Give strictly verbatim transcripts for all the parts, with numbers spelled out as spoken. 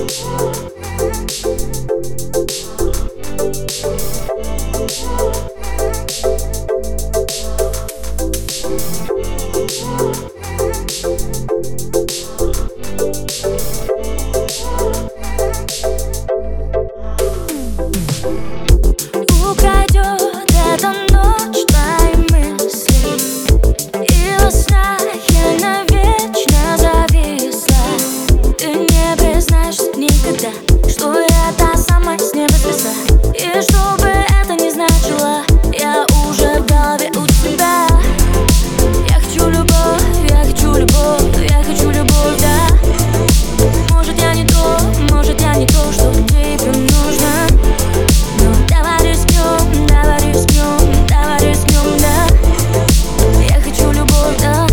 Что я та самая с неба звезда. И что бы это ни значило, я уже в голове у тебя. Я хочу любовь, я хочу любовь, я хочу любовь, да. Может я не то, может я не то, что тебе нужно. Но давай рискнем, давай рискнем, давай рискнем, да. Я хочу любовь, да.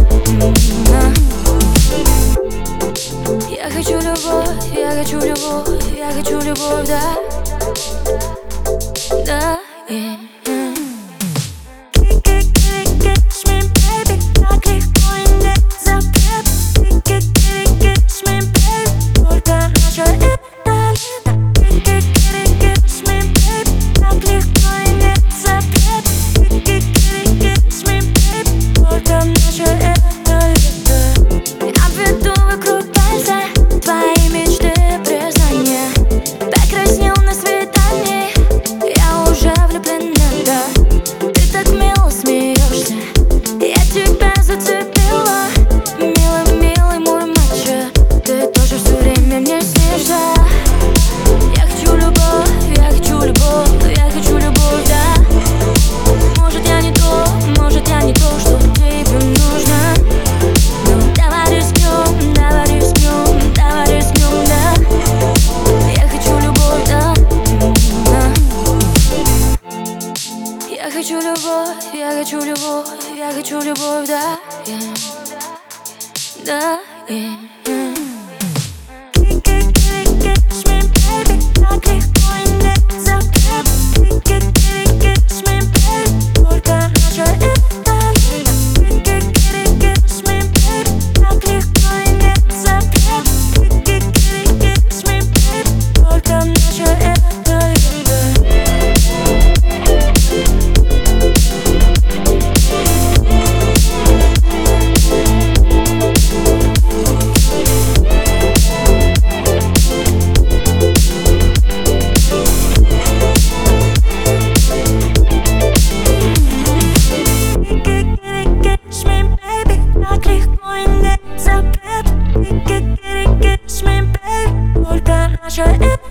Я хочу любовь, я хочу любовь, я хочу любовь, да. Да, yeah. Я хочу любовь, я хочу любовь, я хочу любовь, да, yeah. Да, yeah. Sure.